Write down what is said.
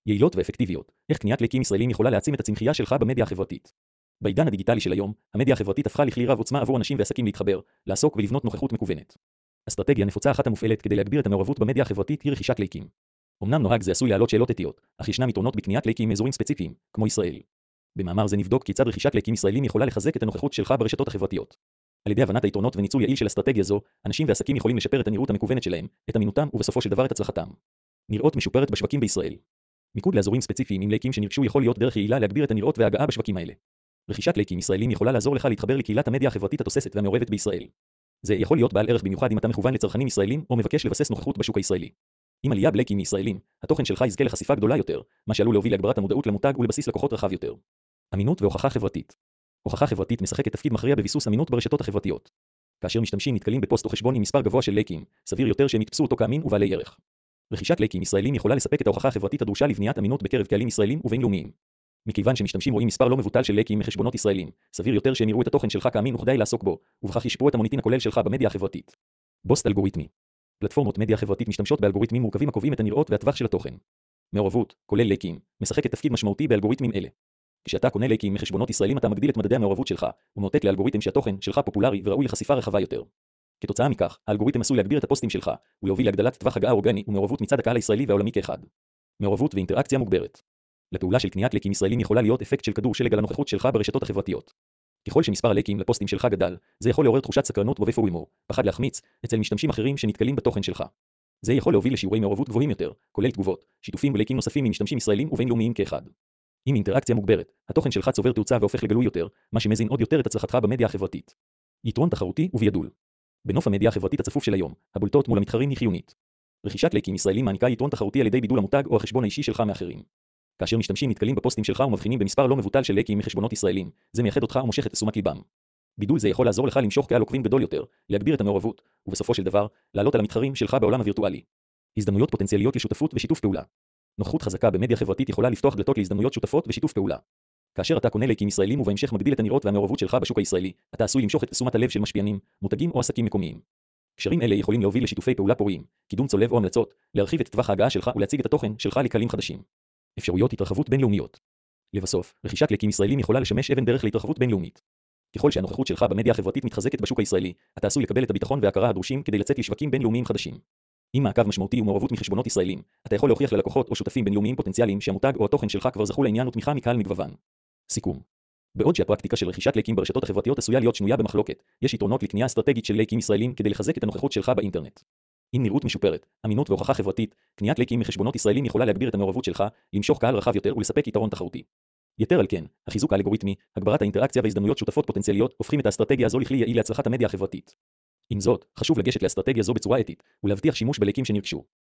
יעילות ואפקטיביות. איך קניית לייקים ישראלים יכולה להעצים את הצמחייה שלך במדיה החברתית. בעידן הדיגיטלי של היום, המדיה החברתית הפכה לכלי רב עוצמה עבור אנשים ועסקים להתחבר, לעסוק ולבנות נוכחות מקוונת. אסטרטגיה נפוצה אחת המופעלת כדי להגביר את המעורבות במדיה החברתית היא רכישת לייקים. אמנם נוהג זה עשוי להעלות שאלות אתיות, אך ישנם יתרונות בקניית לייקים מאזורים ספציפיים, כמו ישראל. במאמר זה נבדוק כיצד רכישת לייקים ישראלים יכולה לחזק את הנוכחות שלך ברשתות החברתיות. על ידי הבנת היתרונות וניצול יעיל של אסטרטגיה זו, אנשים ועסקים יכולים לשפר את הנראות המקוונת שלהם, את אמינותם ובסופו של דבר את הצלחתם. נראות משופרת בשווקים בישראל. מיקוד לאזורים ספציפיים עם לייקים שנרכשו יכול להיות דרך יעילה להגביר את הנראות וההגעה בשווקים האלה. רכישת לייקים ישראלים יכולה לעזור לך להתחבר לקהילת המדיה החברתית התוססת והמעורבת בישראל. זה יכול להיות בעל ערך במיוחד אם אתה מכוון לצרכנים ישראלים או מבקש לבסס נוכחות בשוק הישראלי. עם עלייה בלייקים מישראלים, התוכן שלך יזכה לחשיפה גדולה יותר, מה שעלול להוביל להגברת המודעות למותג ולבסיס לקוחות רחב יותר. אמינות והוכחה חברתית. הוכחה חברתית משחקת תפקיד מכריע בביסוס אמינות ברשתות החברתיות. כאשר משתמשים נתקלים בפוסט או חשבון עם מספר גבוה של לייקים, סביר יותר שהם יתפסו אותו כאמין ובעלי ערך. רכישת לייקים ישראלים יכולה לספק את ההוכחה החברתית הדרושה לבניית אמינות בקרב קהלים ישראלים ובינלאומיים. מכיוון שמשתמשים רואים מספר לא מבוטל של לייקים מחשבונות ישראלים, סביר יותר שהם יראו את התוכן שלך כאמין וכדאי לעסוק בו, ובכך ישפרו את המוניטין הכולל שלך במדיה החברתית. בוסט אלגוריתמי. פלטפורמות מדיה חברתית משתמשות באלגוריתמים מורכבים הקובעים את הנראות והטווח של התוכן. מעורבות, כולל לייקים, משחקת תפקיד משמעותי באלגוריתמים אלה. כשאתה קונה לייקים מחשבונות ישראלים אתה מגדיל את מדדי המעורבות שלך, ומאותת לאלגוריתם שהתוכן שלך פופולרי וראוי לחשיפה רחבה יותר. כתוצאה מכך, האלגוריתם עשוי להגביר את הפוסטים שלך, ולהוביל להגדלת טווח הגעה אורגני ומעורבות מצד הקהל הישראלי והעולמי כאחד. מעורבות ואינטראקציה מוגברת. לפעולה של קניית לייקים ישראלים יכולה להיות אפקט של כדור שלג על הנוכחות שלך ברשתות החברתיות. ככל שמספר הלייקים לפוסטים שלך גדל, זה יכול לעורר תחושת סקרנות ובפורימו, פחד להחמיץ, אצל משתמשים אחרים שנתקלים בתוכן שלך. זה יכול להוביל לשיעורי מעורבות גבוהים יותר, כולל תגובות, שיתופים ולייקים נוספים ממשתמשים ישראלים ובינלאומיים כאחד. עם אינטראקציה מוגברת, התוכן שלך צובר תאוצה והופך לגלוי יותר, מה שמזין עוד יותר את הצלחתך במדיה החברתית. יתרון תחרותי ובידול. בנוף המדיה החברתית הצפוף של היום, הבולטות מול המתחרים היא חיונית. רכישת לייקים ישראלים מעניקה יתרון תחרותי על ידי בידול המותג או החשבון האישי שלך מאחרים. כאשר משתמשים נתקלים בפוסטים שלך ומבחינים במספר לא מבוטל של לייקים מחשבונות ישראלים, זה מייחד אותך ומושך את תשומת ליבם. בידול זה יכול לעזור לך למשוך קהל עוקבים גדול יותר, להגביר את המעורבות, ובסופו של דבר, לעלות על המתחרים שלך בעולם הווירטואלי. הזדמנויות פוטנציאליות לשותפות ושיתוף פעולה. נוכחות חזקה במדיה חברתית יכולה לפתוח דלתות להזדמנויות שותפות ושיתוף פעולה. כאשר אתה קונה לייקים ישראלים ובהמשך מגדיל את הנראות והמעורבות שלך בשוק הישראלי, אתה עשוי למשוך את תשומת הלב של משפיענים, מותגים או עסקים מקומיים. קשרים אלה יכולים להוביל לשיתופי פעולה פוריים, קידום צולב או המלצות, להרחיב את טווח ההגעה שלך ולהציג את התוכן שלך לקהלים חדשים. אפשרויות התרחבות בינלאומיות. לבסוף, רכישת לייקים ישראלים יכולה לשמש אבן דרך להתרחבות בינלאומית. ככל שהנוכחות שלך במדיה החברתית מתחזקת בשוק הישראלי, אתה עשוי לקבל את הביטחון וההכרה הדרושים כדי לצאת לשווקים בינלאומיים חדשים. עם מעקב משמעותי ומעורבות מחשבונות ישראלים, אתה יכול להוכיח ללקוחות או שותפים בינלאומיים פוטנציאליים שהמותג או התוכן שלך כבר זכו לעניין ותמיכה מקהל מגוון. סיכום. בעוד שהפרקטיקה של רכישת לייקים ברשתות החברתיות עשויה להיות שנויה במחלוקת, יש יתרונות לקנייה אסטרטגית של לייקים ישראלים כדי לחזק את הנוכחות שלך באינטרנט. עם נראות משופרת, אמינות והוכחה חברתית, קניית לייקים מחשבונות ישראלים יכולה להגביר את המעורבות שלך, למשוך קהל רחב יותר ולספק יתרון תחרותי. יתר על כן, החיזוק האלגוריתמי, הגברת האינטראקציה והזדמנויות שותפות פוטנציאליות הופכים את האסטרטגיה הזו לכלי יעיל להצלחת המדיה החברתית. עם זאת, חשוב לגשת לאסטרטגיה זו בצורה אתית, ולהבטיח שימוש בלייקים שנרכשו.